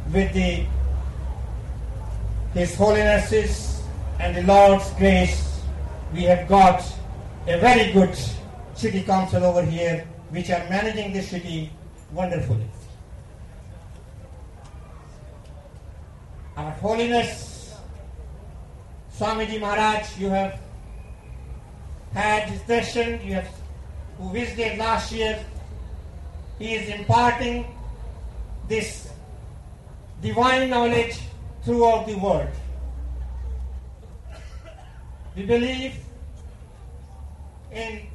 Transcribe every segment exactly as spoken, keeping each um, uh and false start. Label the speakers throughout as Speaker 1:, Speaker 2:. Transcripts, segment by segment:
Speaker 1: with the His Holiness's and the Lord's grace, we have got a very good city council over here which are managing the city wonderfully. Our Holiness Swamiji Maharaj, you have had his darshan, you have who visited last year. He is imparting this divine knowledge throughout the world. We believe in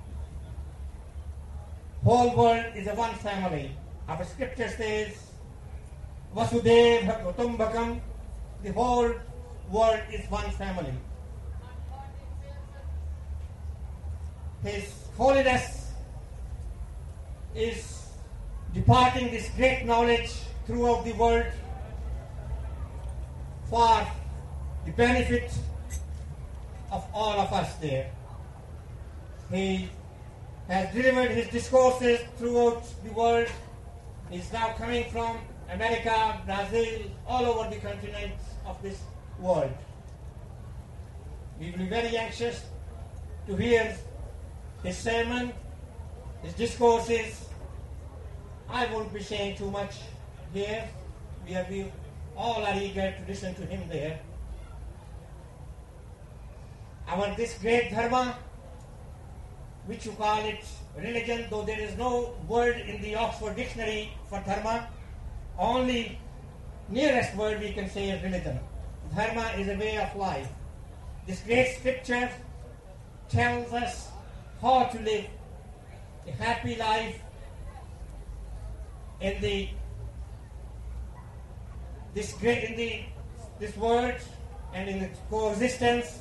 Speaker 1: whole world is a one family. Our scripture says, Vasudeva Kutumbakam, the whole world is one family. His Holiness is departing this great knowledge throughout the world for the benefit of all of us there. He has delivered his discourses throughout the world. He is now coming from America, Brazil, all over the continents of this world. We will be very anxious to hear his sermon, his discourses. I won't be saying too much here. We are we all are eager to listen to him there. Our this great dharma, which you call it religion, though there is no word in the Oxford Dictionary for dharma, only nearest word we can say is religion. Dharma is a way of life. This great scripture tells us how to live a happy life in the this great in the this world and in its coexistence.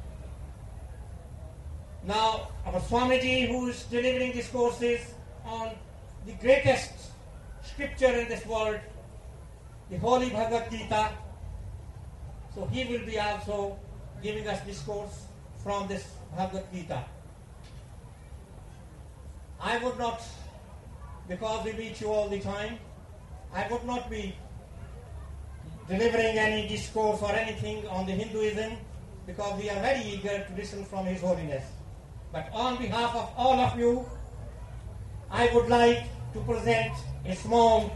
Speaker 1: Now, our Swamiji, who is delivering discourses on the greatest scripture in this world, the Holy Bhagavad Gita, so he will be also giving us discourse from this Bhagavad Gita. I would not, because we meet you all the time, I would not be delivering any discourse or anything on the Hinduism, because we are very eager to listen from His Holiness. But on behalf of all of you, I would like to present a small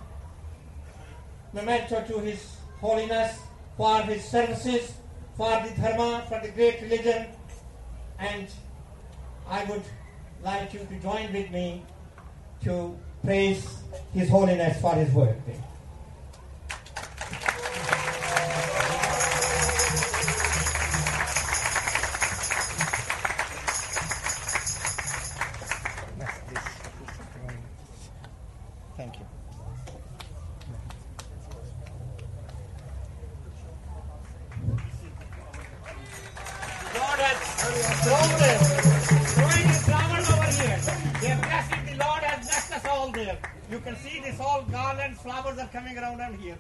Speaker 1: memento to His Holiness for his services, for the dharma, for the great religion, and I would like you to join with me to praise His Holiness for his work. Thank you. God has thrown us, throwing His flowers over here. They are blessing. The Lord has blessed us all there. You can see this all garlands, flowers are coming around and here.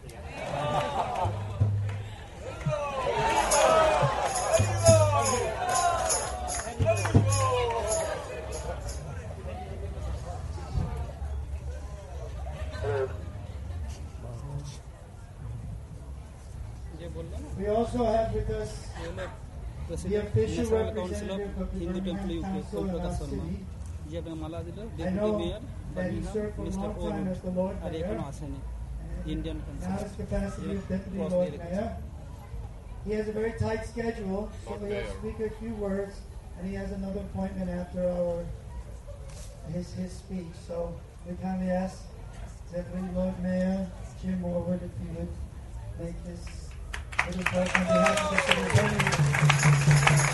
Speaker 2: We also have with us the official representative of the Birmingham Council in our city. I know that he served for a long time as the Lord Mayor, and now his capacity as Deputy Lord Mayor. He has a very tight schedule, so he'll speak a few words, and he has another appointment after our his his speech. So we kindly ask Deputy Lord Mayor Jim Morwood if he would make his little talk on behalf of the city of Birmingham.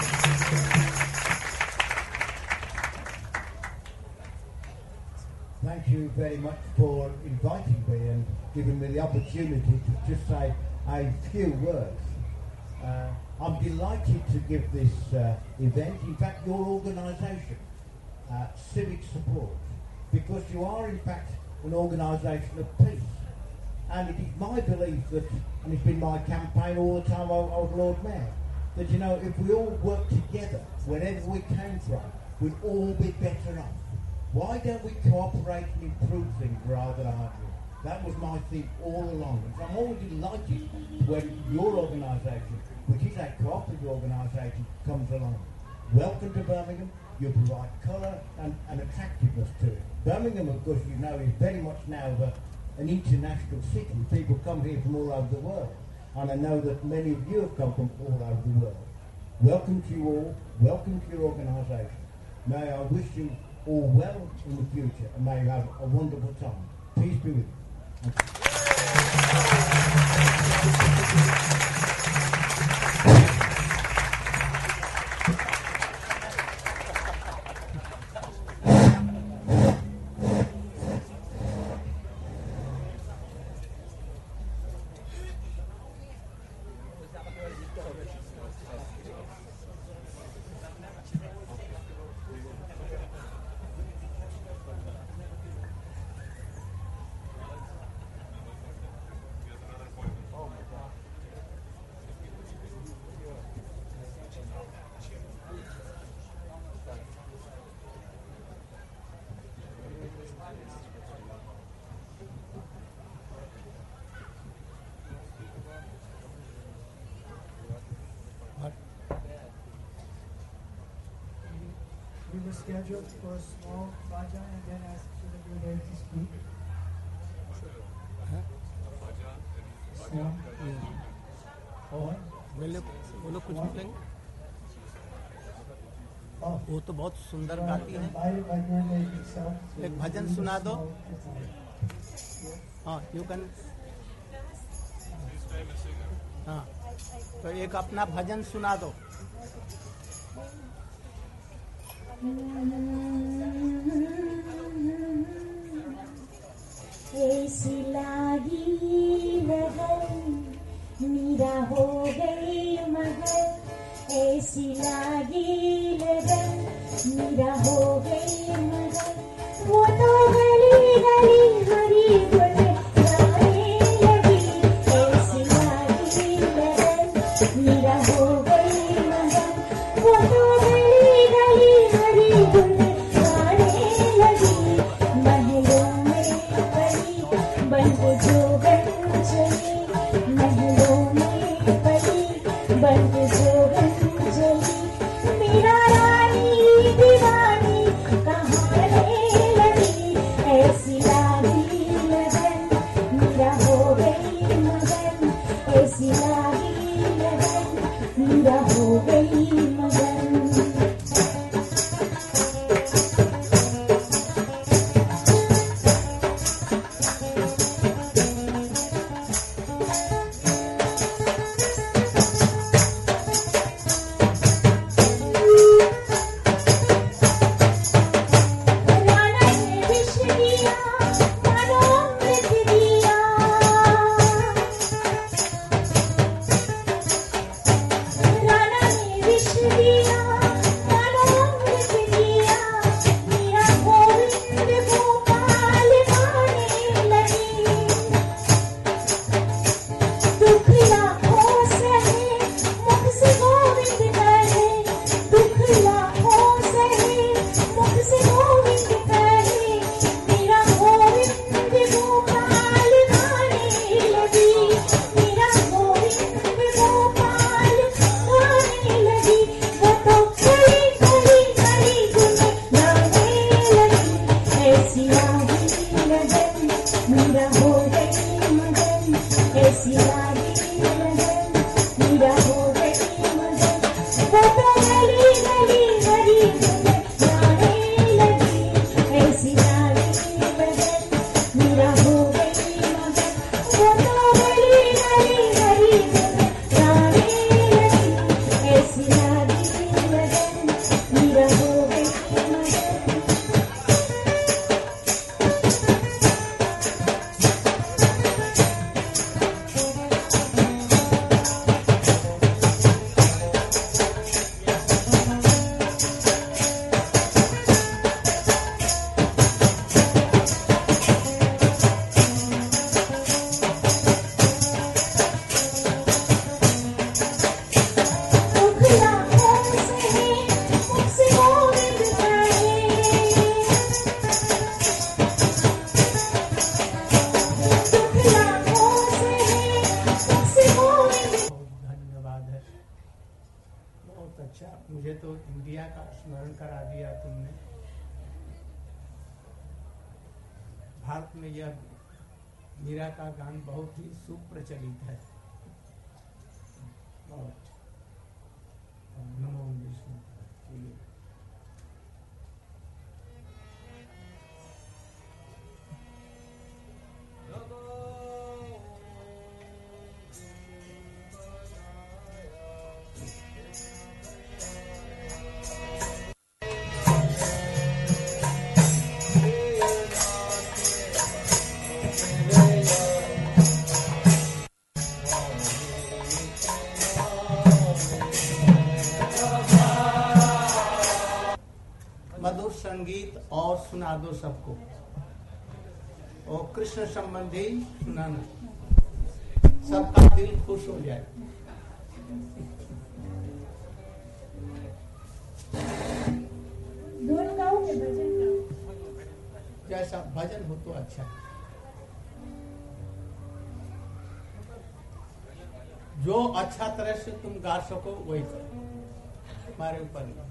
Speaker 3: Thank you very much for inviting me and giving me the opportunity to just say a few words. Uh, I'm delighted to give this uh, event, in fact your organisation, uh, Civic Support, because you are in fact an organisation of peace. And it is my belief that, and it's been my campaign all the time I was Lord Mayor, that you know, if we all work together, wherever we came from, we'd all be better off. Why don't we cooperate and improve things rather than argue? That was my thing all along. And so I'm always delighted when your organisation, which is a cooperative organisation, comes along. Welcome to Birmingham. You provide colour and, and attractiveness to it. Birmingham, of course, you know, is very much now a, an international city. People come here from all over the world. And I know that many of you have come from all over the world. Welcome to you all. Welcome to your organisation. May I wish you all well in the future and may you have a wonderful time. Peace be with you.
Speaker 4: We were scheduled for a small bhajan and then asked to the Guru to speak. Small.
Speaker 5: और बोले बोलो कुछ बोलेंगे। वो तो बहुत सुंदर गाती है। एक भजन सुना दो। हाँ, यू कैन। हाँ, तो एक अपना भजन सुना दो।
Speaker 6: ऐसी लागी लगन मीरा हो गई मगर, ऐसी लागी लगन मीरा हो गई मगर, वो तो गली गली हरी गुल गाने लगी। ऐसी लागी लगन मीरा हो गई मगर, वो तो गली गली हरी गुल गाने लगी। महलों में पली बन जोगन चली, महलों में पली बन जोगन चली। मीरा रानी दीवानी कहाने लगी, ऐसी लागी
Speaker 5: मुझे तो इंडिया का स्मरण करा दिया तुमने। भारत में यह मीरा का गान बहुत ही सुप्रचलित है। नमो विष्णु। मधुर संगीत और सुना दो सबको, और कृष्ण संबंधी सुनाना, सबका दिल खुश हो जाए।
Speaker 6: धुन गाओ कि भजन गाओ?
Speaker 5: जैसा भजन हो तो अच्छा। जो अच्छा तरह से तुम गा सको वही करो, हमारे ऊपर नहीं।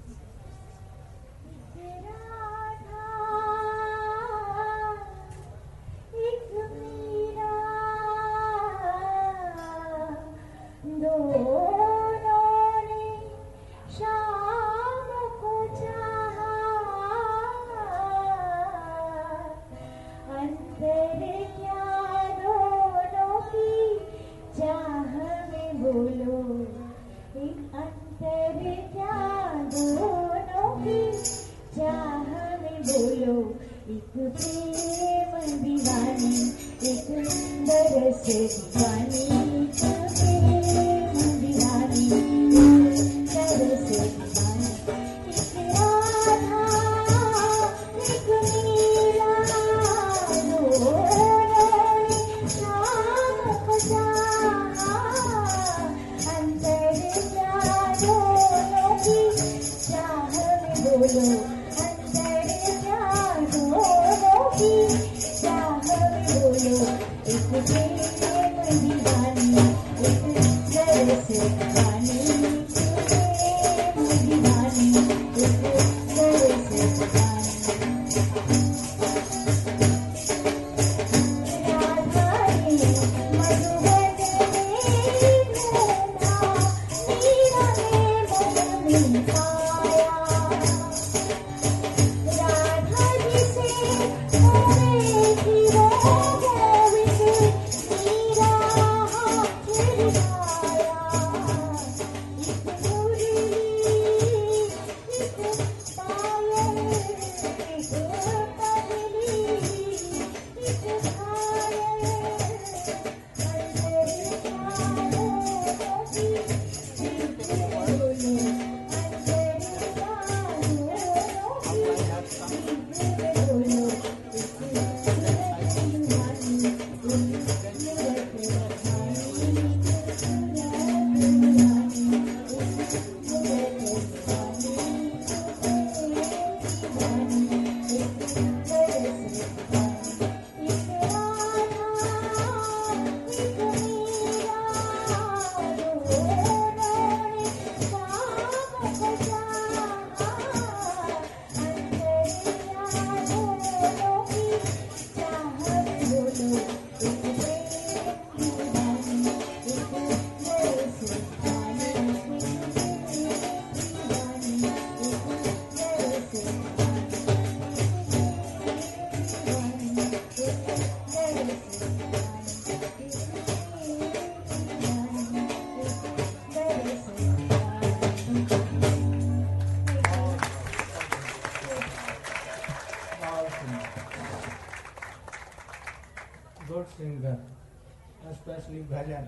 Speaker 5: Good singer, especially bhajan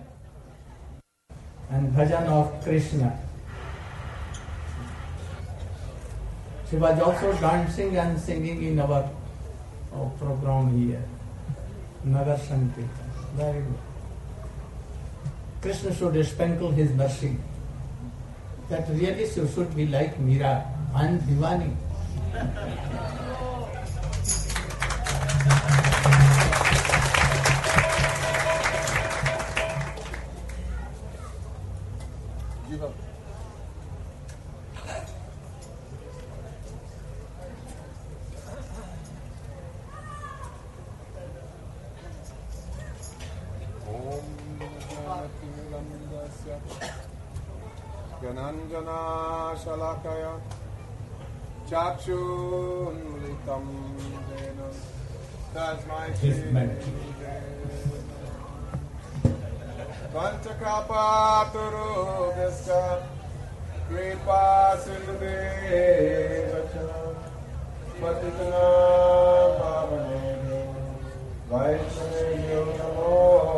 Speaker 5: and bhajan of Krishna. She was also dancing and singing in our, our program here, Nagar Sankirtan. Very good. Krishna should sprinkle his mercy. That really she should be like Meera and Divani.
Speaker 7: Gananjana Shalakaya Chakshunlitam Jena Tasmai Shri Panchakapaturu Vyascha Kripa Sindhudevacha Patitana Pavanebhyo Vaishnavyo Namo.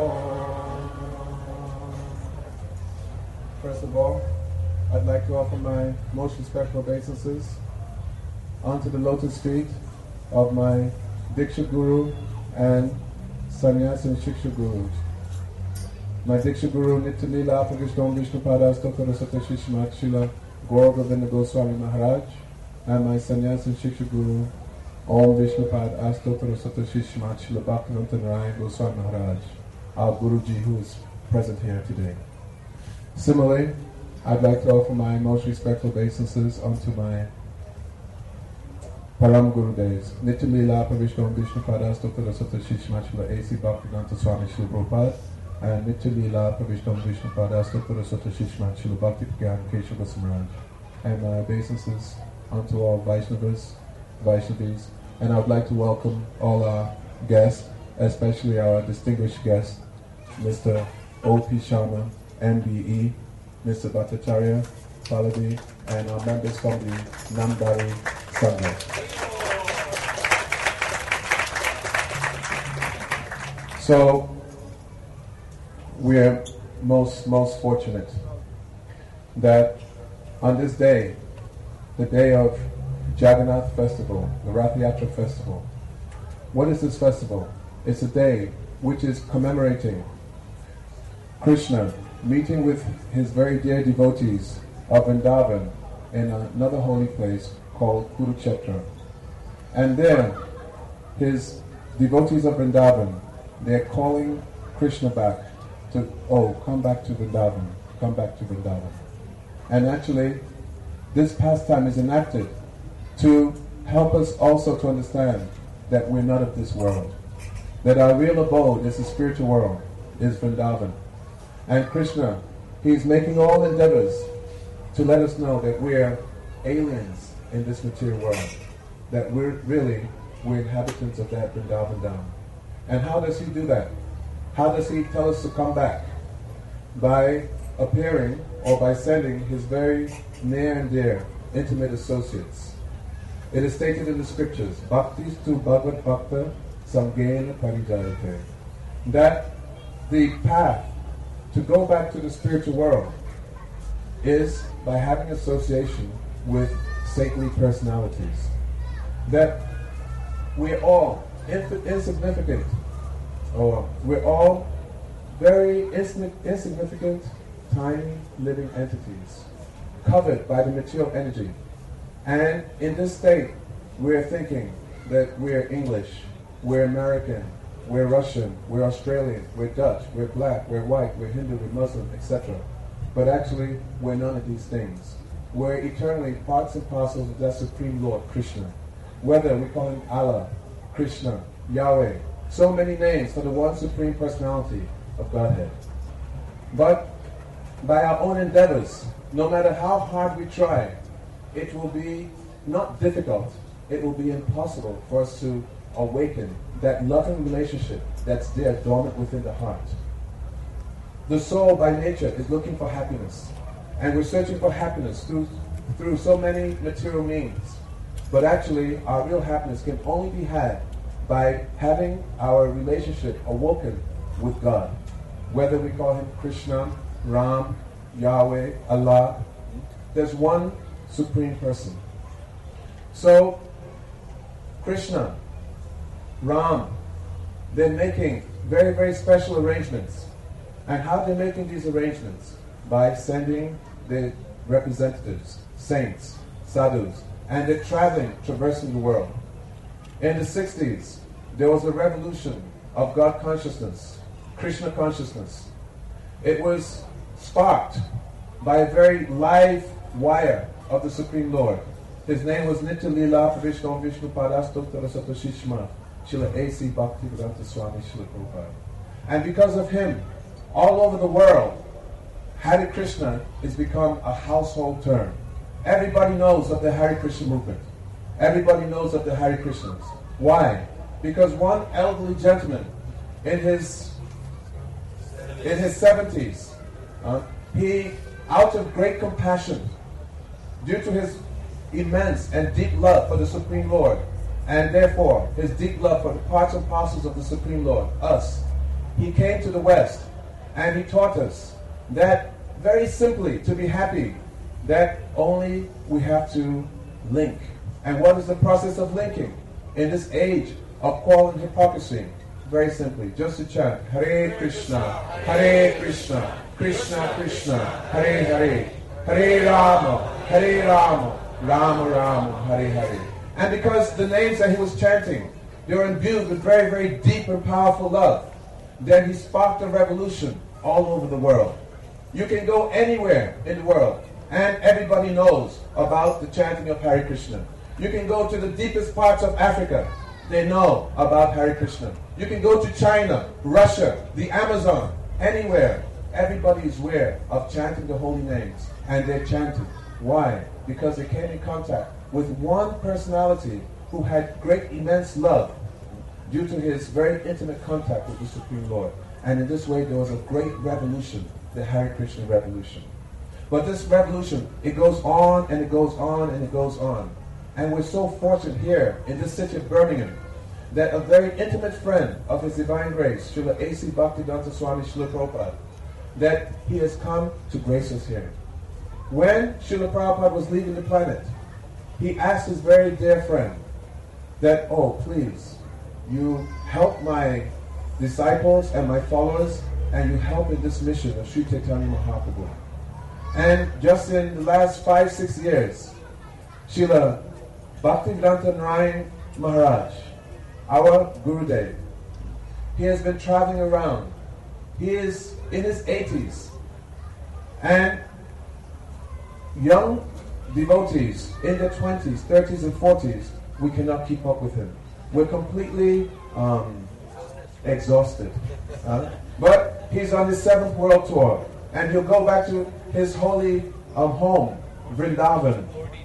Speaker 7: First of all, I'd like to offer my most respectful obeisances onto the lotus feet of my Diksha Guru and Sannyas and Shiksha Gurus. My Diksha Guru Nityalila Apagishtam Vishnupada Stokara Satashishmat Shila Gaur Govinda Goswami Maharaj, and my Sannyas and Shiksha Guru Om Vishnupad Astotara Satashishmat Shila Bhaktivinoda Narayan Goswami Maharaj, our Guruji who is present here today. Similarly, I'd like to offer my most respectful obeisances unto my Param Guru Devs, Nityalila Apagishtam Vishnupada Stokara Satashishmat Shila A C Bhaktivinoda Swami Shila Prabhupada, and Nityalila Pravishtam Vishnupada Stokara Satashishmat Shila Bhakti Pragyan Keshava Samaraj, and my obeisances unto all Vaishnavas, Vaishnavis, and I would like to welcome all our guests, especially our distinguished guest, Mister O P Sharma, M B E, Mister Bhattacharya, Pallavi, and our members from the Namdari Sangha. So, we are most, most fortunate that on this day, the day of Jagannath Festival, the Rath Yatra Festival. What is this festival? It's a day which is commemorating Krishna meeting with his very dear devotees of Vrindavan in another holy place called Kurukshetra. And there, his devotees of Vrindavan, they're calling Krishna back to, oh, come back to Vrindavan, come back to Vrindavan. And actually, this pastime is enacted to help us also to understand that we're not of this world, that our real abode is the spiritual world, is Vrindavan. And Krishna, he's making all endeavors to let us know that we're aliens in this material world, that we're really, we're inhabitants of that Vrindavan Dham. And how does he do that? How does he tell us to come back? By appearing or by sending his very near and dear, intimate associates. It is stated in the scriptures, Bhaktis tu Bhagavad Bhakta Samgena Parijayate, that the path to go back to the spiritual world is by having association with saintly personalities. That we're all inf- insignificant, or we're all very insign- insignificant, tiny living entities, covered by the material energy. And in this state, we're thinking that we're English, we're American, we're Russian, we're Australian, we're Dutch, we're black, we're white, we're Hindu, we're Muslim, et cetera. But actually, we're none of these things. We're eternally parts and parcels of that Supreme Lord, Krishna. Whether we call him Allah, Krishna, Yahweh, so many names for the one Supreme Personality of Godhead. But by our own endeavors, no matter how hard we try, it will be not difficult, it will be impossible for us to awaken that loving relationship that's there dormant within the heart. The soul by nature is looking for happiness, and we're searching for happiness through, through so many material means. But actually, our real happiness can only be had by having our relationship awoken with God. Whether we call him Krishna, Ram, Yahweh, Allah, there's one Supreme Person. So, Krishna, Ram, they're making very, very special arrangements. And how they're making these arrangements? By sending their representatives, saints, sadhus, and they're traveling, traversing the world. In the sixties, there was a revolution of God consciousness, Krishna consciousness. It was sparked by a very live wire of the Supreme Lord. His name was Nityalila Pravishtam Vishnupada Stokara Satashishma Shila A C Bhaktivedanta Swami Shila Prabhupada. And because of him, all over the world, Hare Krishna has become a household term. Everybody knows of the Hare Krishna movement. Everybody knows of the Hare Krishnas. Why? Because one elderly gentleman in his in his seventies, uh, he, out of great compassion, due to his immense and deep love for the Supreme Lord, and therefore his deep love for the parts and parcels of the Supreme Lord, us, he came to the West and he taught us that very simply, to be happy, that only we have to link. And what is the process of linking? In this age of quarrel and hypocrisy, very simply, just to chant Hare Krishna, Hare Krishna, Krishna Krishna, Hare Hare, Hare Rama, Hare Rama, Rama Rama, Hare Hare. And because the names that he was chanting, they were imbued with very, very deep and powerful love, then he sparked a revolution all over the world. You can go anywhere in the world, and everybody knows about the chanting of Hare Krishna. You can go to the deepest parts of Africa, they know about Hare Krishna. You can go to China, Russia, the Amazon, anywhere. Everybody is aware of chanting the holy names, and they're chanting. Why? Because they came in contact with one personality who had great, immense love due to his very intimate contact with the Supreme Lord. And in this way, there was a great revolution, the Hare Krishna revolution. But this revolution, it goes on and it goes on and it goes on. And we're so fortunate here in this city of Birmingham that a very intimate friend of His Divine Grace, Srila A C Bhaktivedanta Swami Srila Prabhupada, that he has come to grace us here. When Srila Prabhupada was leaving the planet, he asked his very dear friend that, oh, please, you help my disciples and my followers, and you help in this mission of Sri Chaitanya Mahaprabhu. And just in the last five, six years, Srila Bhaktivedanta Narayan Maharaj, our Gurudev, he has been traveling around. He is in his eighties. And young devotees in their twenties, thirties, and forties, we cannot keep up with him. We're completely um, exhausted. Uh, but he's on his seventh world tour, and he'll go back to his holy um, home, Vrindavan.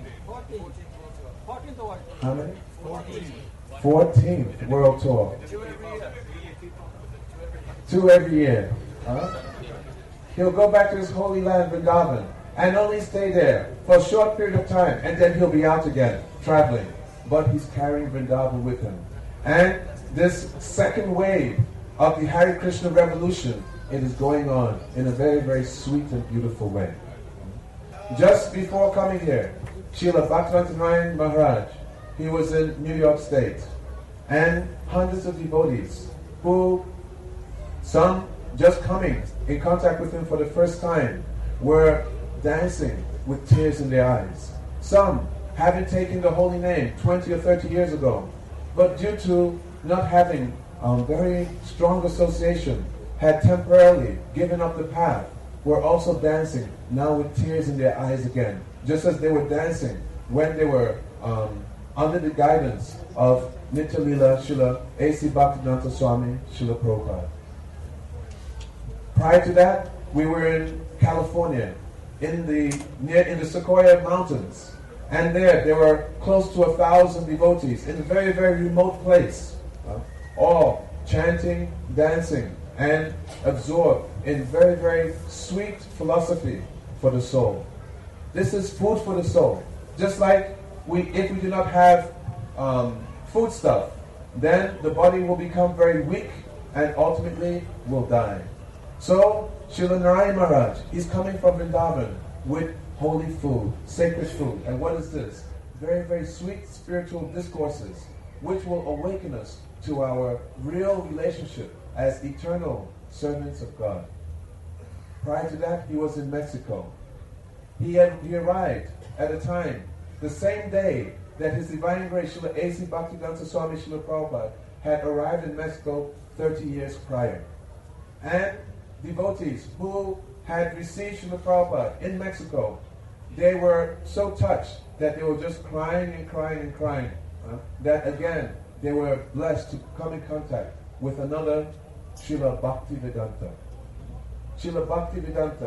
Speaker 7: How many? fourteenth world tour. Two every year. Uh, he'll go back to his holy land, Vrindavan, and only stay there for a short period of time, and then he'll be out again, traveling. But he's carrying Vrindavan with him. And this second wave of the Hare Krishna revolution, it is going on in a very, very sweet and beautiful way. Just before coming here, Srila Bhaktivedanta Narayan Maharaj, he was in New York State, and hundreds of devotees who, some just coming in contact with him for the first time, were dancing with tears in their eyes. Some having taken the holy name twenty or thirty years ago, but due to not having a very strong association, had temporarily given up the path, were also dancing now with tears in their eyes again, just as they were dancing when they were um, under the guidance of Nitya Lila Srila A C Bhaktivedanta Swami Srila Prabhupada. Prior to that, we were in California, in the near in the Sequoia Mountains, and there there were close to a thousand devotees in a very, very remote place, uh, all chanting, dancing, and absorbed in very, very sweet philosophy for the soul. This is food for the soul. Just like we, if we do not have um, food stuff, then the body will become very weak and ultimately will die. So, Srila Narayan Maharaj, he's coming from Vrindavan with holy food, sacred food. And what is this? Very, very sweet spiritual discourses, which will awaken us to our real relationship as eternal servants of God. Prior to that, he was in Mexico. He had he arrived at a time, the same day that His Divine Grace, Srila A C Bhaktivedanta Swami Srila Prabhupada, had arrived in Mexico thirty years prior. And devotees who had received Srila Prabhupada in Mexico, they were so touched that they were just crying and crying and crying. Uh, that again, they were blessed to come in contact with another Srila Bhaktivedanta. Srila Bhaktivedanta,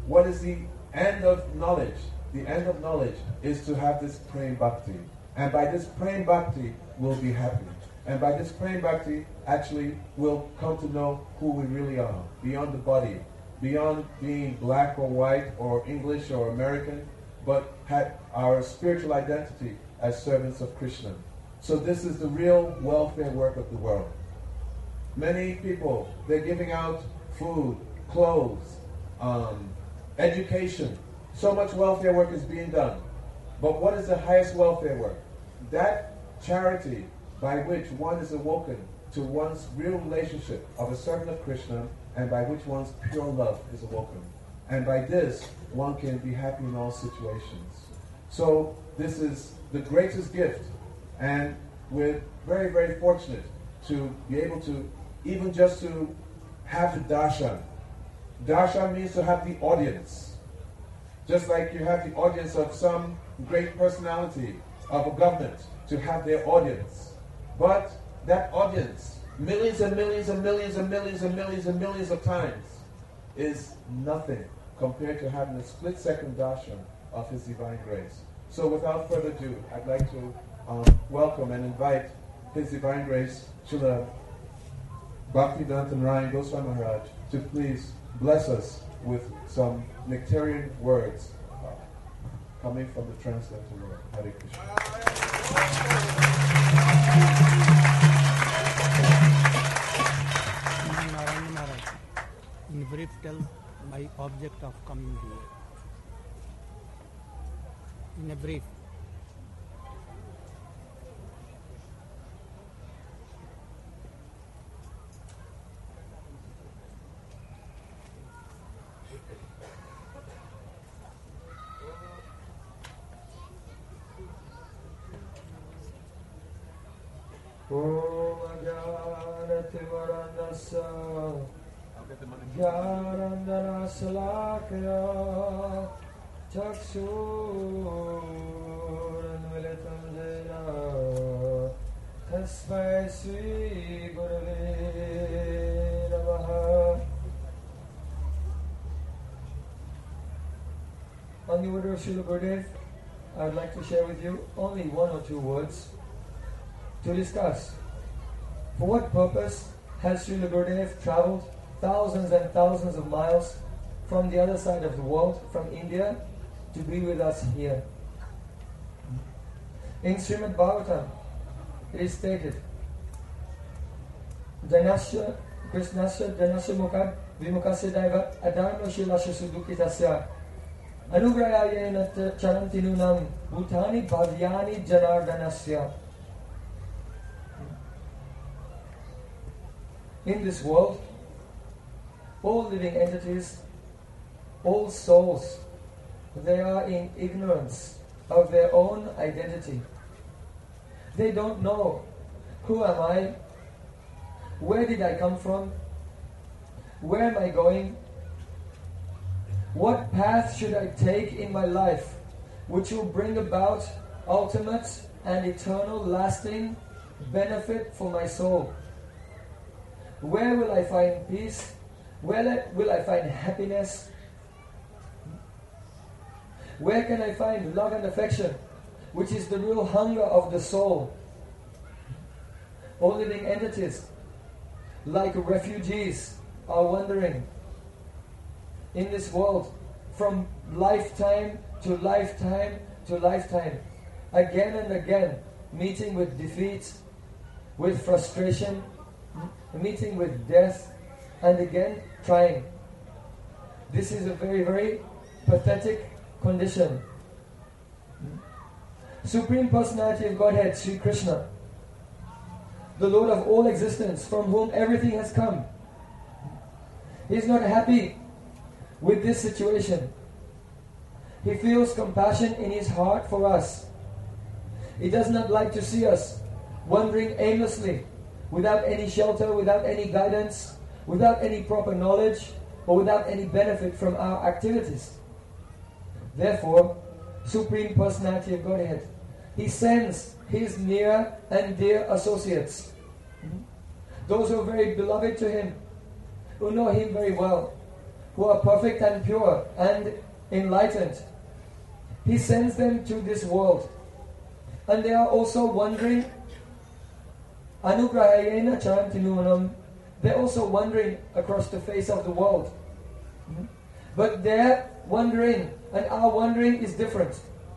Speaker 7: what is the end of knowledge? The end of knowledge is to have this praying bhakti. And by this praying bhakti, we'll be happy. And by this praying bhakti, actually, we'll come to know who we really are, beyond the body, beyond being black or white or English or American, but had our spiritual identity as servants of Krishna. So this is the real welfare work of the world. Many people, they're giving out food, clothes, um, education. So much welfare work is being done. But what is the highest welfare work? That charity by which one is awoken to one's real relationship of a servant of Krishna, and by which one's pure love is awoken. And by this, one can be happy in all situations. So this is the greatest gift, and we're very, very fortunate to be able to, even just to have the darshan. Darshan means to have the audience. Just like you have the audience of some great personality of a government, to have their audience. But that audience, millions and millions and millions and millions and millions and millions of times, is nothing compared to having a split-second darshan of His Divine Grace. So without further ado, I'd like to um, welcome and invite His Divine Grace, Srila Bhaktivedanta Narayan Goswami Maharaj, to please bless us with some nectarian words uh, coming from the Transcendental Lord. Hare Krishna.
Speaker 2: Narayan Maharaj, in brief tell my object of coming here. In a brief.
Speaker 8: Om Ajnanatimarandasya Jnanandanasalakaya Chakshurunmilitam Jena Tasmai Sri Gurave Namaha. On the order of Srila Gurudev, I would like to share with you only one or two words to discuss. For what purpose has Srila Gurudev traveled thousands and thousands of miles from the other side of the world, from India, to be with us here? In Srimad Bhagavatam, it is stated, Janasya, Krishnasya, Janasya Mukha, Vimukasya Daiva, Adharma Shilasya Sudukitasya, Anugrayayena Charantinunam, Bhutani Bhavyani Janardanasya. In this world, all living entities, all souls, they are in ignorance of their own identity. They don't know, who am I? Where did I come from? Where am I going? What path should I take in my life which will bring about ultimate and eternal lasting benefit for my soul? Where will I find peace? Where will I find happiness? Where can I find love and affection, which is the real hunger of the soul? All living entities, like refugees, are wandering in this world from lifetime to lifetime to lifetime, again and again, meeting with defeat, with frustration, meeting with death, and again trying. This is a very, very pathetic condition. Supreme Personality of Godhead, Sri Krishna, the Lord of all existence, from whom everything has come, He is not happy with this situation. He feels compassion in His heart for us. He does not like to see us wandering aimlessly, without any shelter, without any guidance, without any proper knowledge, or without any benefit from our activities. Therefore, Supreme Personality of Godhead, He sends His near and dear associates, those who are very beloved to Him, who know Him very well, who are perfect and pure and enlightened. He sends them to this world. And they are also wandering. Anugrahayena cham tinumanam. They're also wandering across the face of the world. Mm-hmm. But their wandering and our wandering is different.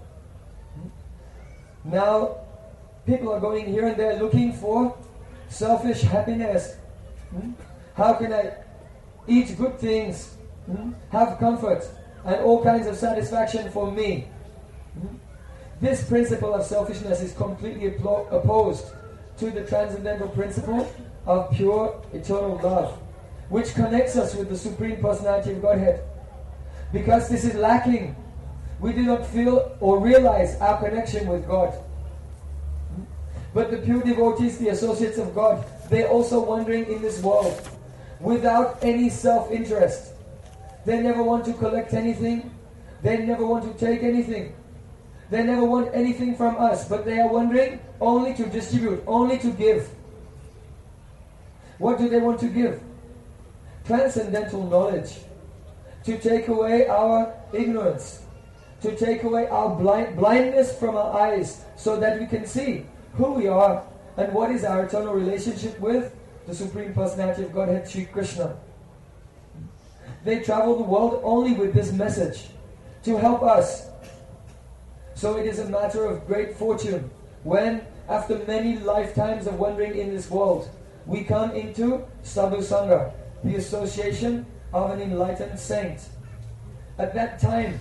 Speaker 8: Mm-hmm. Now, people are going here and there looking for selfish happiness. Mm-hmm. How can I eat good things, mm-hmm. have comfort, and all kinds of satisfaction for me? Mm-hmm. This principle of selfishness is completely applo- opposed to the transcendental principle of pure eternal love, which connects us with the Supreme Personality of Godhead. Because this is lacking, we do not feel or realize our connection with God. But the pure devotees, the associates of God, they're also wandering in this world without any self-interest. They never want to collect anything. They never want to take anything. They never want anything from us, but they are wandering only to distribute, only to give. What do they want to give? Transcendental knowledge. To take away our ignorance. To take away our blind, blindness from our eyes, so that we can see who we are and what is our eternal relationship with the Supreme Personality of Godhead, Sri Krishna. They travel the world only with this message, to help us. So it is a matter of great fortune when, after many lifetimes of wandering in this world, we come into Sadhu Sangha, the association of an enlightened saint. At that time,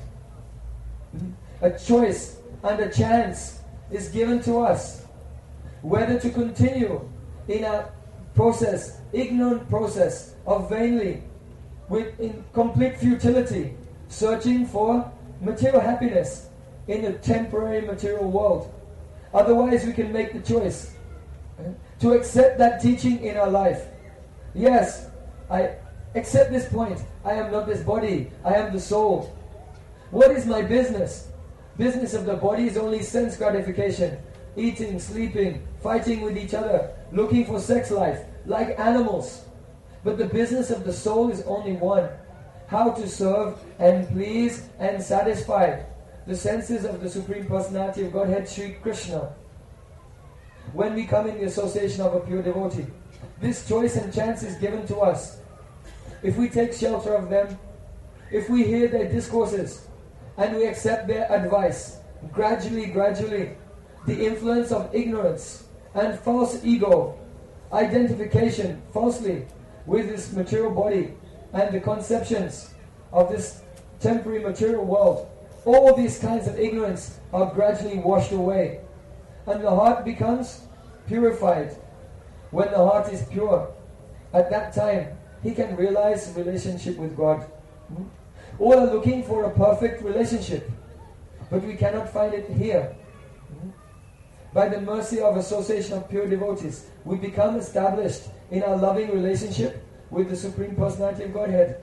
Speaker 8: a choice and a chance is given to us whether to continue in a process, ignorant process of vainly, with in complete futility, searching for material happiness in a temporary material world. Otherwise, we can make the choice to accept that teaching in our life. Yes, I accept this point. I am not this body. I am the soul. What is my business? Business of the body is only sense gratification. Eating, sleeping, fighting with each other, looking for sex life, like animals. But the business of the soul is only one. How to serve and please and satisfy the senses of the Supreme Personality of Godhead, Sri Krishna. When we come in the association of a pure devotee, this choice and chance is given to us. If we take shelter of them, if we hear their discourses, and we accept their advice, gradually, gradually, the influence of ignorance and false ego, identification falsely with this material body, and the conceptions of this temporary material world, all these kinds of ignorance are gradually washed away. And the heart becomes purified. When the heart is pure, at that time, he can realize relationship with God. All are looking for a perfect relationship, but we cannot find it here. By the mercy of association of pure devotees, we become established in our loving relationship with the Supreme Personality of Godhead.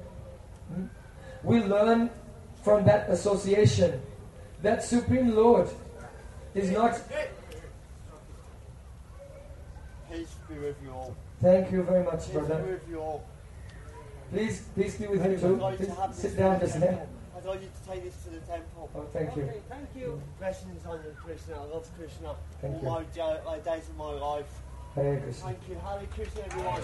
Speaker 8: We learn from that association that Supreme Lord is not...
Speaker 9: Peace be with you all.
Speaker 8: Thank you very much,
Speaker 9: Peace
Speaker 8: brother.
Speaker 9: be with you all.
Speaker 8: Please, peace be with you
Speaker 9: I'd
Speaker 8: too.
Speaker 9: like to
Speaker 8: Please
Speaker 9: have this
Speaker 8: sit
Speaker 9: to
Speaker 8: down
Speaker 9: the
Speaker 8: just there.
Speaker 9: temple. I'd like you to take this to the temple.
Speaker 8: Oh, thank you.
Speaker 9: Okay, thank you. Blessings on you, Krishna. I love Krishna.
Speaker 8: Thank
Speaker 9: all
Speaker 8: you.
Speaker 9: my da- uh, days of my life.
Speaker 8: Hare Krishna.
Speaker 9: Thank you. Hare Krishna, everyone.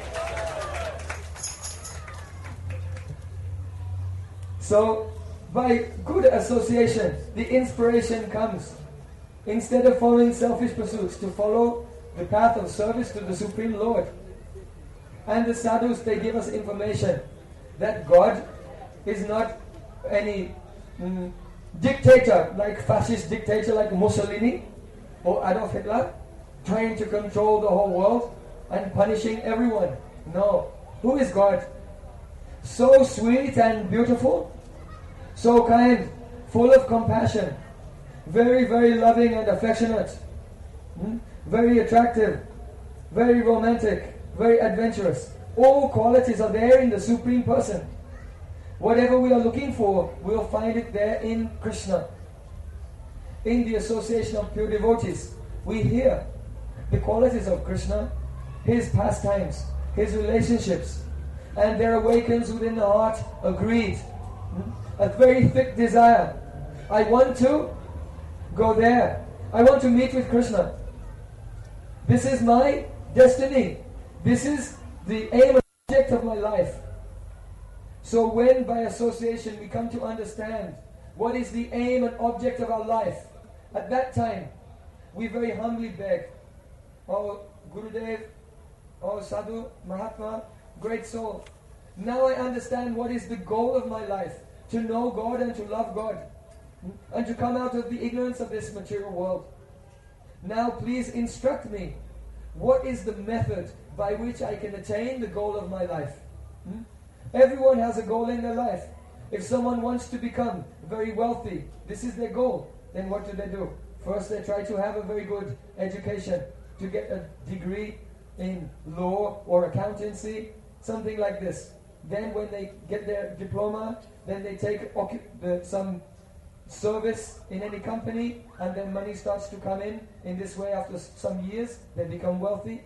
Speaker 8: So, by good association, the inspiration comes. Instead of following selfish pursuits, to follow the path of service to the Supreme Lord. And the sadhus, they give us information that God is not any mm, dictator, like fascist dictator like Mussolini or Adolf Hitler, trying to control the whole world and punishing everyone. No. Who is God? So sweet and beautiful, so kind, full of compassion, very, very loving and affectionate, hmm? very attractive, very romantic, very adventurous. All qualities are there in the Supreme Person. Whatever we are looking for, we'll find it there in Krishna. In the association of pure devotees, we hear the qualities of Krishna, His pastimes, His relationships. and there awakens within the heart a greed, a very thick desire. I want to go there. I want to meet with Krishna. This is my destiny. This is the aim and object of my life. So when by association we come to understand what is the aim and object of our life, at that time we very humbly beg, oh Gurudev, oh Sadhu, Mahatma, great soul, now I understand what is the goal of my life, to know God and to love God, and to come out of the ignorance of this material world. Now please instruct me, what is the method by which I can attain the goal of my life? Hmm? Everyone has a goal in their life. If someone wants to become very wealthy, this is their goal, then what do they do? First they try to have a very good education, to get a degree in law or accountancy, something like this. Then when they get their diploma, then they take occup- the, some service in any company, and then money starts to come in. In this way, after some years, they become wealthy.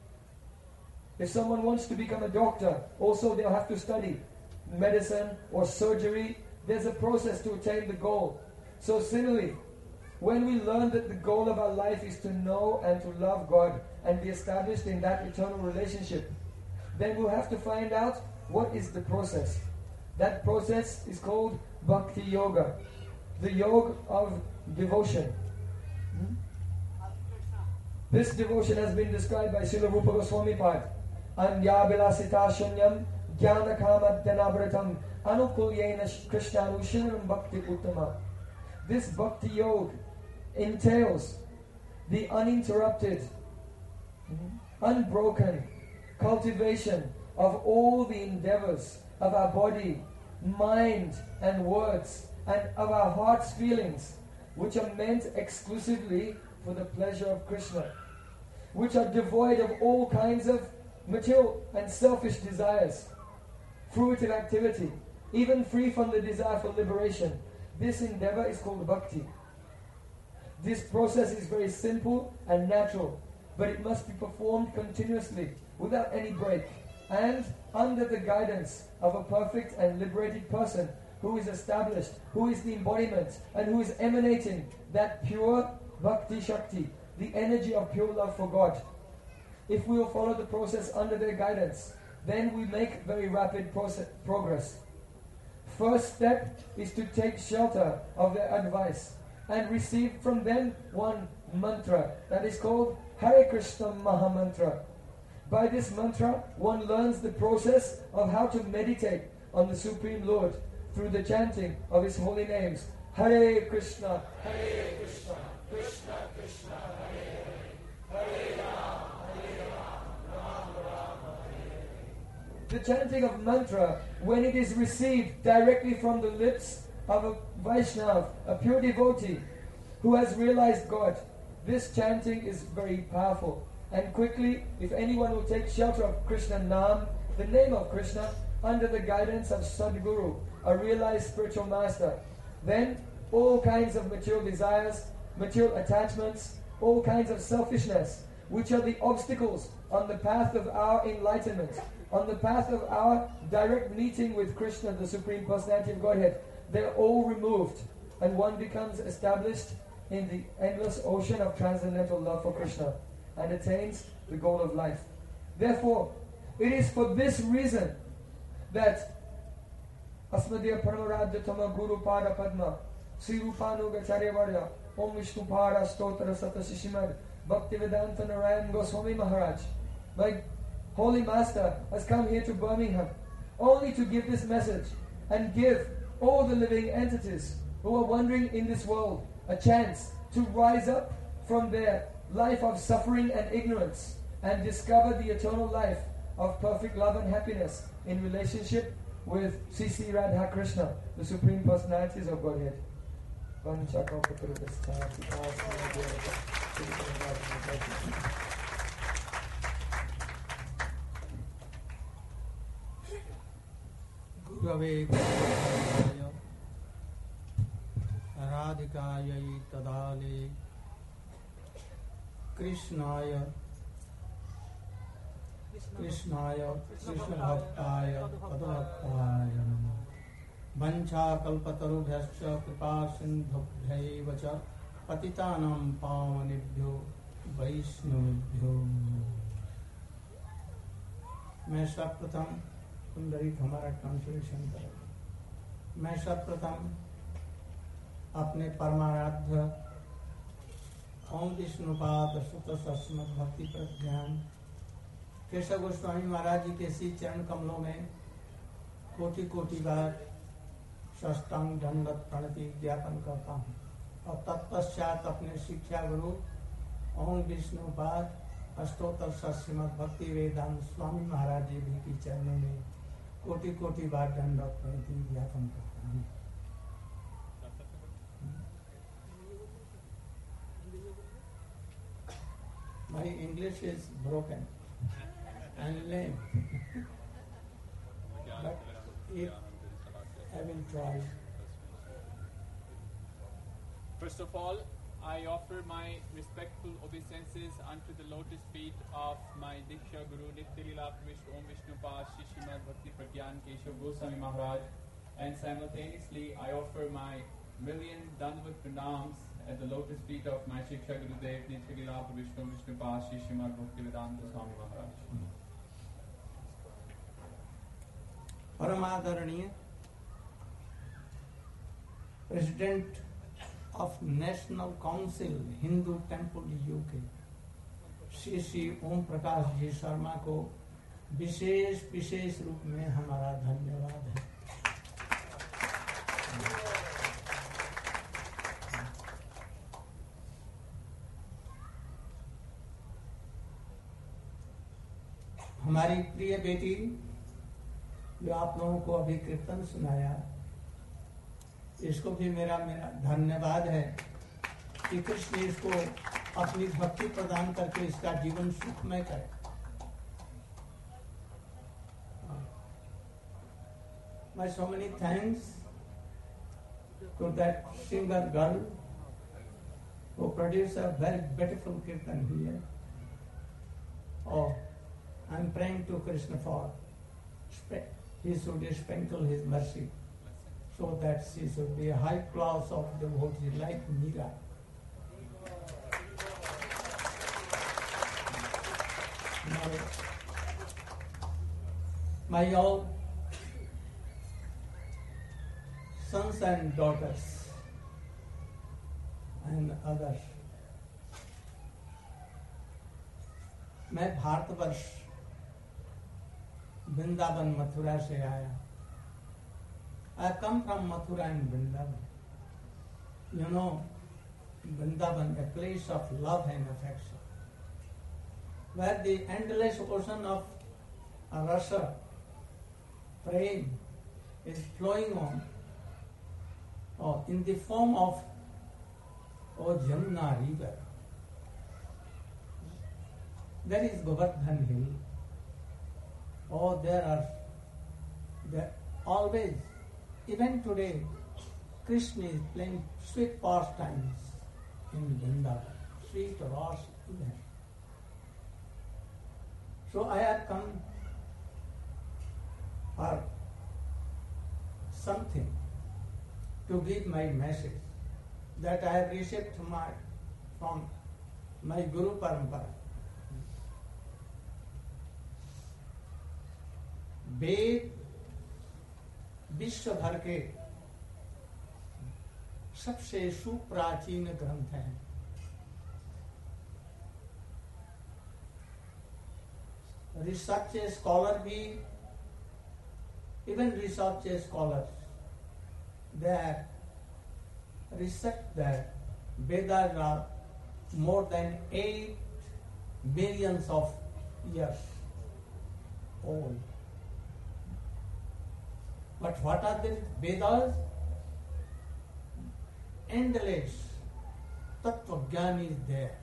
Speaker 8: If someone wants to become a doctor, also they'll have to study medicine or surgery. There's a process to attain the goal. So similarly, when we learn that the goal of our life is to know and to love God and be established in that eternal relationship, then we'll have to find out what is the process. That process is called Bhakti Yoga, the yoga of devotion. Hmm? This devotion has been described by Srila Rupa Goswami Pad. Anya Vilasita Shunyam Jnana Kamadhyanabratam Anukulyena Krishnanushinam Bhakti Uttama. This Bhakti Yoga entails the uninterrupted, unbroken cultivation of all the endeavors of our body, mind and words, and of our heart's feelings, which are meant exclusively for the pleasure of Krishna, which are devoid of all kinds of material and selfish desires, fruitive activity, even free from the desire for liberation. This endeavor is called bhakti. This process is very simple and natural, but it must be performed continuously, without any break, and under the guidance of a perfect and liberated person who is established, who is the embodiment, and who is emanating that pure bhakti shakti, the energy of pure love for God. If we will follow the process under their guidance, then we make very rapid process, progress. First step is to take shelter of their advice and receive from them one mantra that is called Hare Krishna Maha Mantra. By this mantra, one learns the process of how to meditate on the Supreme Lord through the chanting of His holy names. Hare Krishna, Hare Krishna, Krishna Krishna, Hare Hare, Hare Rama, Hare Rama, Rama Rama, Hare Hare. The chanting of mantra, when it is received directly from the lips of a Vaishnava, a pure devotee who has realized God, this chanting is very powerful. And quickly, if anyone will take shelter of Krishna Nam, the name of Krishna, under the guidance of Sadguru, a realized spiritual master, then all kinds of material desires, material attachments, all kinds of selfishness, which are the obstacles on the path of our enlightenment, on the path of our direct meeting with Krishna, the Supreme Personality of Godhead, they're all removed, and one becomes established in the endless ocean of transcendental love for Krishna and attains the goal of life. Therefore, it is for this reason that Asmadya Paramaradya Tama Guru Pada Padma Sri Rupanuga Charyavarya Om Vishnu Pada Stotra Sata Shishimad Bhaktivedanta Narayan Goswami Maharaj, my Holy Master, has come here to Birmingham only to give this message and give all the living entities who are wandering in this world a chance to rise up from their life of suffering and ignorance and discover the eternal life of perfect love and happiness in relationship with Sri Sri Radha Krishna, the Supreme Personalities of Godhead.
Speaker 5: Gurave Radhikaya Tadale Krishnaya कृष्णाय कृष्ण भक्ताय पदभक्ताय नमः। वंशा कल्पतरुभ्यश्च कृपा सिन्धुभ्यैव च पतितानां पावनेभ्यो वैष्णवेभ्यो नमः। मैं सर्वप्रथम पुंडरीक हमारा ट्रांसलेशन करें। मैं सर्वप्रथम अपने परमाराध्य ओम विष्णुपाद सुत सस्मद भक्ति प्रज्ञान केशव गोस्वामी महाराज जी के श्री चरण कमलों में कोटि कोटि बार साष्टांग दंडवत प्रणति ज्ञापन करता हूँ और तत्पश्चात अपने शिक्षा गुरु ओम विष्णुपाद अष्टोत्तर श्रीमद भक्ति वेदांत स्वामी महाराज जी भी की चरणों में कोटि कोटि बार दंडवत प्रणति ज्ञापन करता हूँ। My English is broken and lame, but if I will try.
Speaker 10: First of all, I offer my respectful obeisances unto the lotus feet of my Diksha Guru Nitya Leela Pravishta Om Vishnupad Shri Srimad Bhakti Pragyan Keshav Goswami Maharaj, and simultaneously I offer my million Dandavat Pranams at the lotus feet of my Shiksha Gurudev Nitya Leela Pravishta Om Vishnupad Shri Srimad Bhakti Vedanta Swami Maharaj.
Speaker 5: Paramadharaniya President of National Council Hindu Temple U K Shri Shri Om Prakash ji Sharma को विशेष विशेष रूप में हमारा धन्यवाद है। हमारी प्रिय बेटी जो आप लोगों को अभी कीर्तन सुनाया, इसको भी मेरा मेरा धन्यवाद है कि कृष्ण इसको अपनी भक्ति प्रदान करके इसका जीवन सुखमय करे। My so many thanks to that singer girl who produced a very beautiful kirtan here. Oh, I'm praying to Krishna for he should sprinkle his mercy, so that she should be a high class of devotee like Meera. My, my all sons and daughters and others, मैं भारतवर्ष वृंदावन मथुरा से आया। I come from Mathura and Vrindavan. You know, Vrindavan, a place of love and affection, where the endless ocean of rasa, prem, is flowing on, or in the form of oh, Jamuna river. There is Govardhan hill. Oh, there are there always. Even today, Krishna is playing sweet pastimes in Vrindavan, sweet ras even. So I have come for something to give my message that I have received my, from my Guru Parampara. वेद विश्व भर के सबसे सुप्राचीन ग्रंथ हैं। Research scholar भी, even research scholars, they research that Vedas are more than eight billions of years old. But what are the Vedas? Endless Tattva Gyan is there.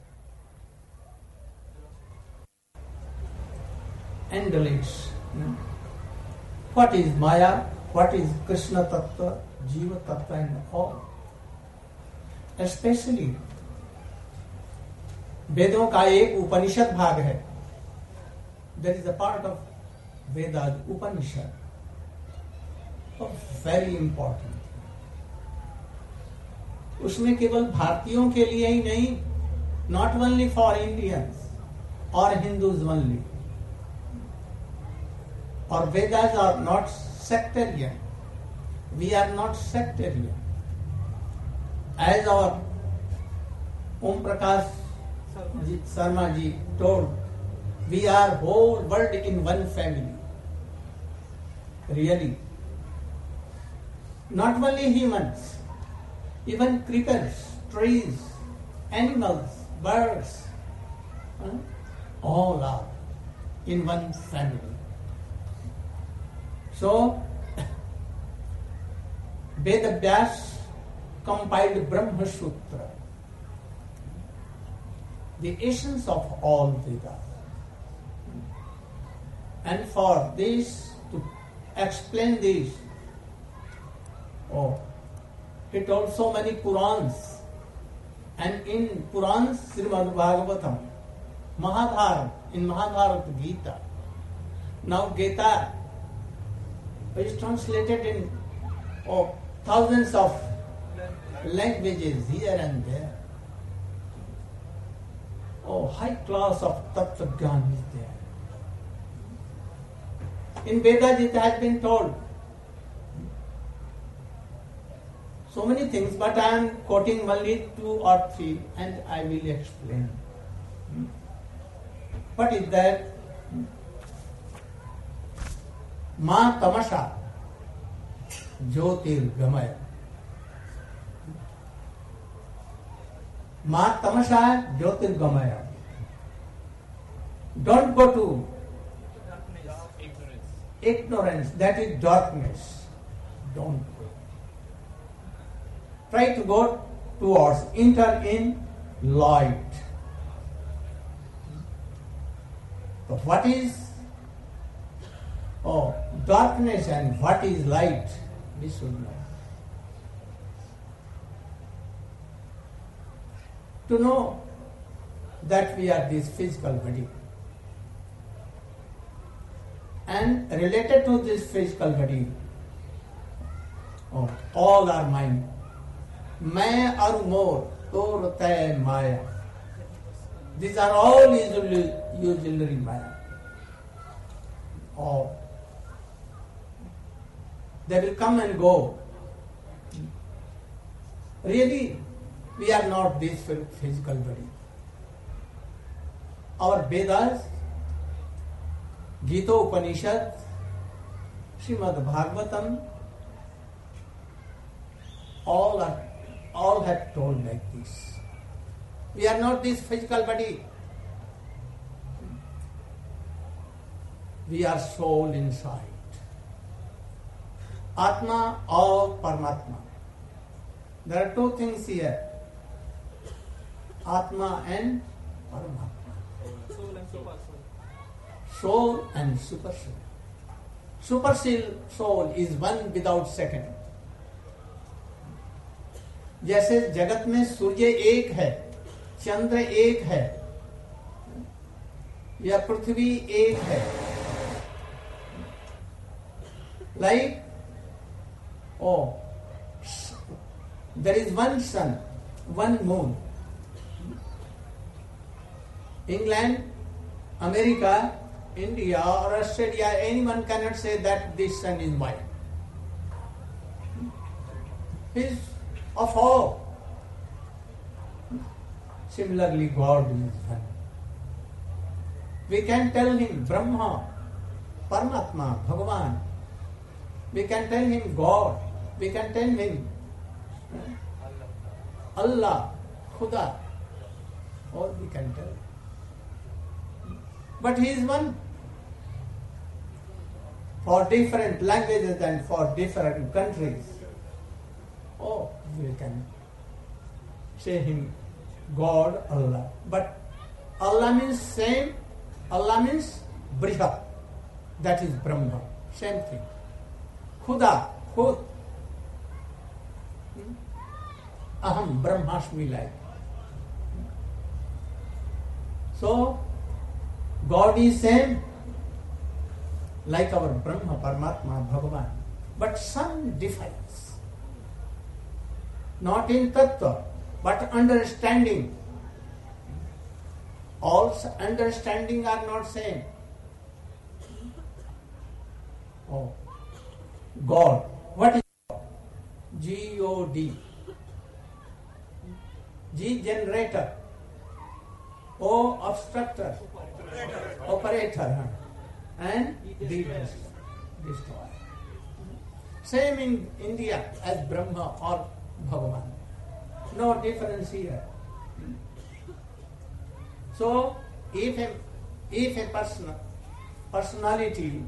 Speaker 5: Endless. What is Maya? What is Krishna Tattva, Jiva Tattva and all? Especially वेदों का एक उपनिषद भाग है there is a part of Vedas, Upanishad, oh, very important. उसमें केवल भारतीयों के लिए ही नहीं, not only for Indians or Hindus only. Our Vedas are not sectarian. We are not sectarian. As our Om Prakash Sharma ji told, we are whole world in one family. Really. Not only humans, even creepers, trees, animals, birds, huh? all are in one family. So, Veda Vyas compiled Brahma Sutra, the essence of all Vedas. And for this, to explain this, oh, he told so many Purans. And in Purans, Srimad Bhagavatam, Mahadharata, in Mahabharata Gita. Now Gita is translated in oh, thousands of languages here and there. Oh, high class of Tattva Gyan is there. In Vedas it has been told so many things, but I am quoting only two or three and I will explain. What is that? Ma Tamasha Jyotirgamaya. Ma Tamasha Jyotirgamaya. Don't go to ignorance. Ignorance, that is darkness. Don't go. Try to go towards, enter in light. So what is oh, darkness and what is light? We should know. To know that we are this physical body. And related to this physical body, oh, all are mine. मैं और मोर तोर तय माया. These are all usually, usually maya. Or they will come and go. Really, we are not this physical body. Our Vedas, Gita Upanishad, Srimad Bhagavatam, all are all have told like this. We are not this physical body. We are soul inside. Atma or Paramatma. There are two things here. Atma and Paramatma.
Speaker 2: Soul and super soul.
Speaker 5: Soul and super soul. Super soul is one without second. जैसे जगत में सूर्य एक है, चंद्र एक है, या पृथ्वी एक है. Like, oh, there is one sun, one moon. England, America, India or Australia, anyone cannot say that this sun is mine. He is of all. Similarly, God is one. We can tell him Brahma, Paramatma, Bhagavan. We can tell him God. We can tell him Allah, Khuda. All we can tell. But he is one. For different languages and for different countries. Oh, we can say him God, Allah. But Allah means same. Allah means Brihat. That is Brahma. Same thing. Khuda, Khud. Aham Brahmasmi like. So, God is same, like our Brahma, Paramatma, Bhagavan. But some difference. Not in tattva, but understanding. All understanding are not same. Oh, God. What is God? G O D. G generator. O obstructor. Operator. Huh? And D destroyer. Same in India as Brahma or Bhagavan. No difference here. So, if a, if a person, personality,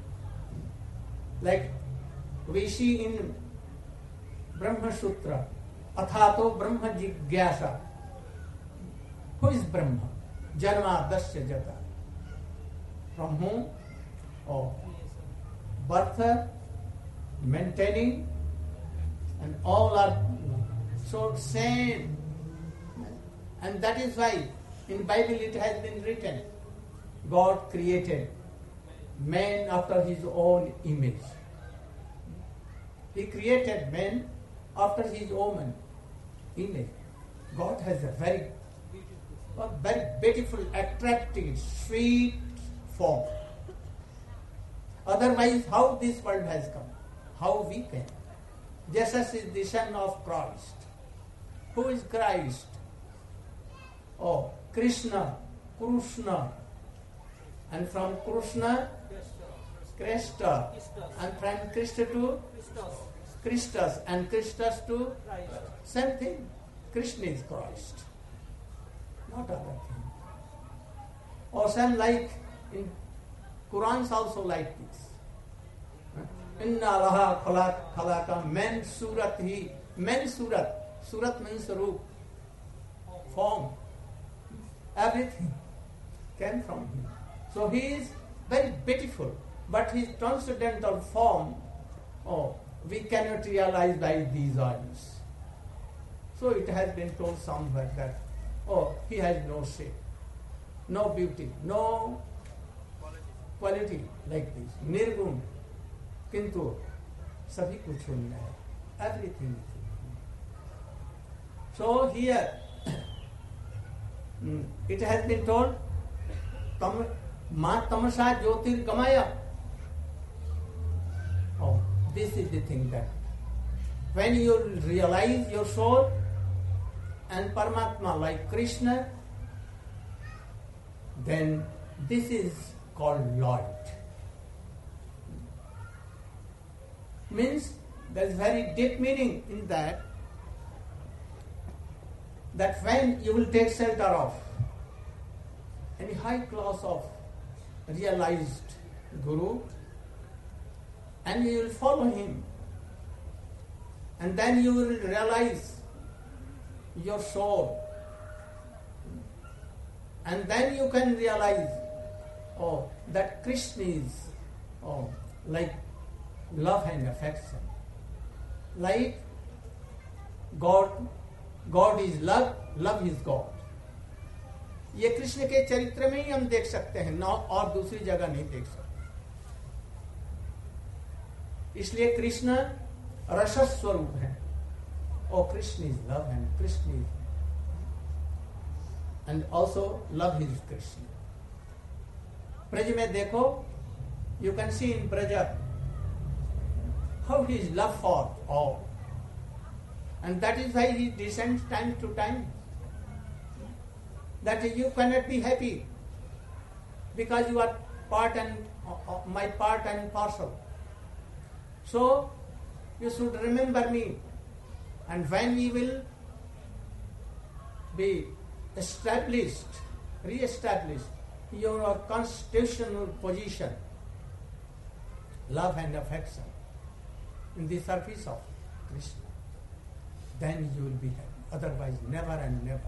Speaker 5: like we see in Brahma Sutra, Athato Brahma Jigyasa. Who is Brahma? Janma Dasya Jata. From whom? Oh, birth, maintaining, and all are so same. And that is why in Bible it has been written, God created man after his own image. He created man after his own image. God has a very, a very beautiful, attractive, sweet form. Otherwise, how this world has come? How we can? Jesus is the Son of Christ. Who is Christ? Oh, Krishna, Krishna. And from Krishna, Krishna. And from Krishna to Christus. And Christus to same thing. Krishna is Christ. Not other thing. Or some like in Qurans also like this. Inna laha khalaq khalaka men surat hi. Men surat. Surat means roop. Form. Everything came from him. So he is very beautiful. But his transcendental form, oh, we cannot realize by these eyes. So it has been told somewhere that, oh, he has no shape, no beauty, no quality like this. Nirgun, kintu, sabhi kuch hunna hai. Everything is in him. So here, it has been told, tam, ma tamasa jyotir gamaya. Oh, this is the thing that when you realize your soul and Paramatma like Krishna, then this is called light. Means there is very deep meaning in that, that when you will take shelter of any high class of realized Guru, and you will follow him, and then you will realize your soul, and then you can realize, oh, that Krishna is, oh, like love and affection, like God, God is love, love is God. ये कृष्ण के चरित्र में ही हम देख सकते हैं, न और दूसरी जगह नहीं देख सकते. इसलिए कृष्ण रस स्वरूप है. Oh, Krishna is love and Krishna is, and also love is Krishna. Braj में देखो, you can see in Braja how his love for all, and that is why he descends time to time. That you cannot be happy because you are part and uh, my part and parcel. So you should remember me, and when we will be established, re-established your constitutional position, love and affection in the service of Krishna, then you will be happy. Otherwise, never and never.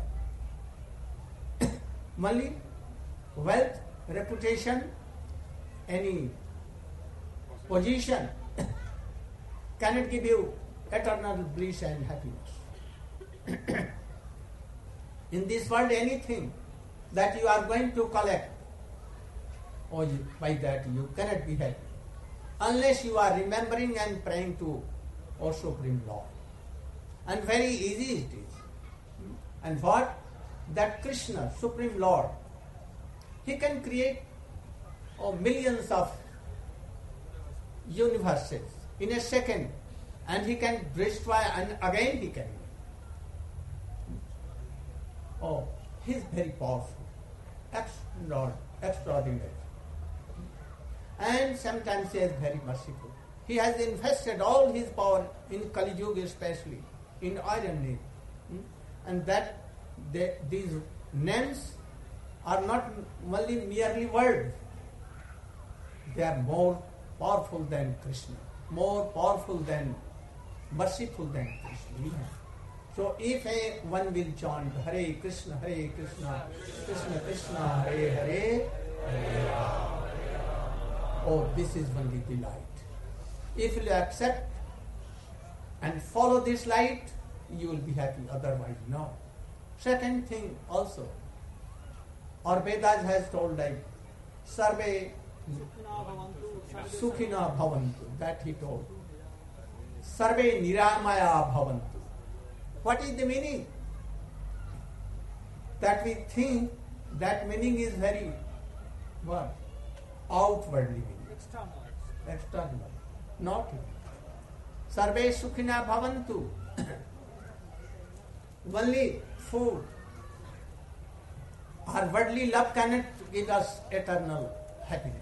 Speaker 5: Money, wealth, reputation, any position cannot give you eternal bliss and happiness. In this world, anything that you are going to collect, Oh, you, by that you cannot be happy. Unless you are remembering and praying to O Supreme Lord. And very easy it is. And what? That Krishna, Supreme Lord, He can create oh, millions of universes in a second, and He can destroy and again He can. Oh, He is very powerful, extraordinary. And sometimes He is very merciful. He has invested all His power in Kali Yuga, especially in iron name. And that they, these names are not only merely words. They are more powerful than Krishna, more powerful than, merciful than Krishna. So if a, one will chant Hare Krishna, Hare Krishna, Krishna Krishna, Hare Hare, oh, this is only the light. If you accept and follow this light, you will be happy, otherwise no. Second thing also, our Vedas has told like, Sarve Sukhina Bhavantu, that he told. Sarve Niramaya Bhavantu. What is the meaning? That we think that meaning is very, what? Outwardly meaning.
Speaker 2: External.
Speaker 5: External. Not it. Sarve Sukhina Bhavantu. Only food or worldly love cannot give us eternal happiness.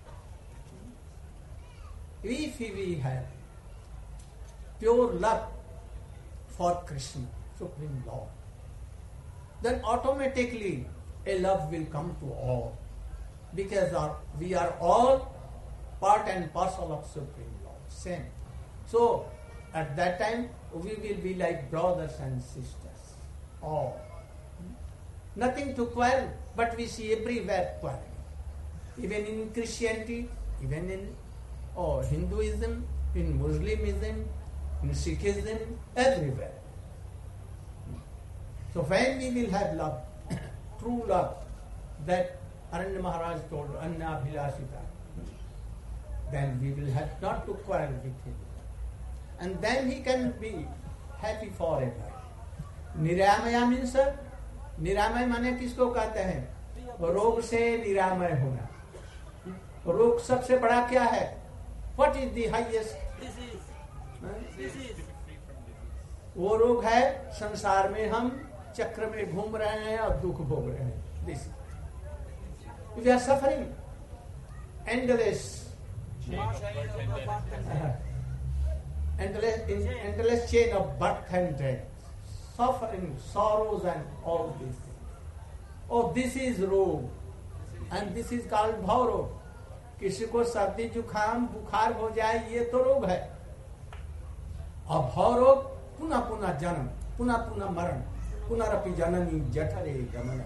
Speaker 5: If we have pure love for Krishna, Supreme Lord, then automatically a love will come to all, because our, we are all part and parcel of Supreme Lord, same. So at that time we will be like brothers and sisters, all. Nothing to quarrel, but we see everywhere quarrel. Even in Christianity, even in oh, Hinduism, in Muslimism, in Sikhism, everywhere. So when we will have love, true love, that Aranya Maharaj told, Anna Bhilasita, then we will have not to quarrel with him. And then he can be happy forever. Niramaya means, sir, निरामय माने किसको कहते हैं? रोग से निरामय होना. रोग सबसे बड़ा क्या है? What is the highest? वो रोग है संसार में हम चक्र में घूम रहे हैं और दुख भोग रहे हैं. This we are suffering endless, endless, endless chain of birth and death. Suffering, sorrows and all these things. Oh, this is roग. And this is called bhav रोग. किसी को सर्दी जुखाम बुखार हो जाए ये तो रोग है. और भाव रोग पुनः पुनः जन्म, पुनः पुनः मरण, पुनरपि जननी जठरे गमन.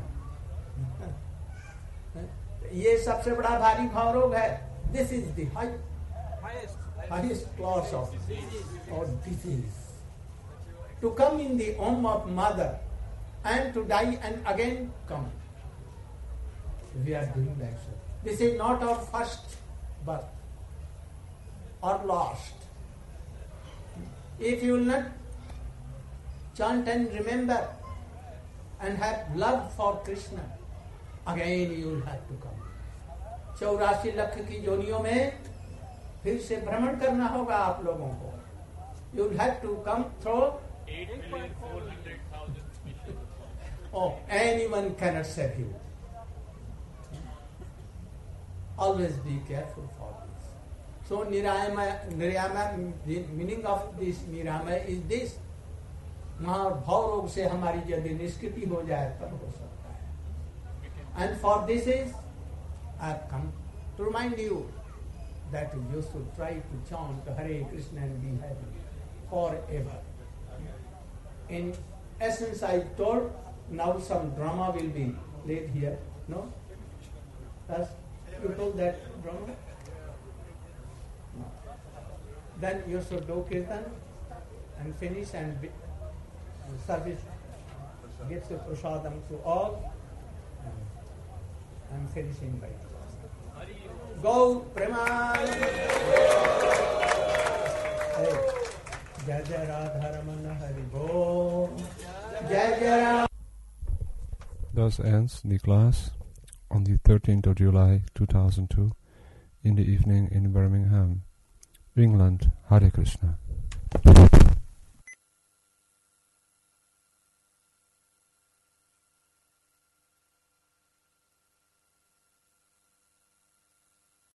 Speaker 5: ये सबसे बड़ा भारी भाव रोग है. This is the high, highest, highest class of or disease. To come in the womb of mother and to die and again come. We are doing that. So. This is not our first birth or last. If you will not chant and remember and have love for Krishna, again you will have to come. चौरासी लाख की जोनियों में फिर से भ्रमण करना होगा आप लोगों को. You will have to come through.
Speaker 10: eight million four hundred thousand species.
Speaker 5: Oh, anyone cannot save you. Always be careful for this. So, Nirama, Nirama, the meaning of this Nirama is this. वहाँ भाव रोग से हमारी यदि निष्कृति हो जाए तब हो सकता है. And for this is, I have come to remind you that you should try to chant Hare Krishna and be happy forever. In essence, I told, now some drama will be played here. No? Yes? You told that drama? No. Then you should do kirtan and finish and be, service gives the prasadam to all. And I'm finishing by Gau Premanand. Jai Jai Radha Ramana Hari Bol. Jai Jai Ram.
Speaker 11: Thus ends the class on the thirteenth of July two thousand two in the evening in Birmingham, England. Hare Krishna.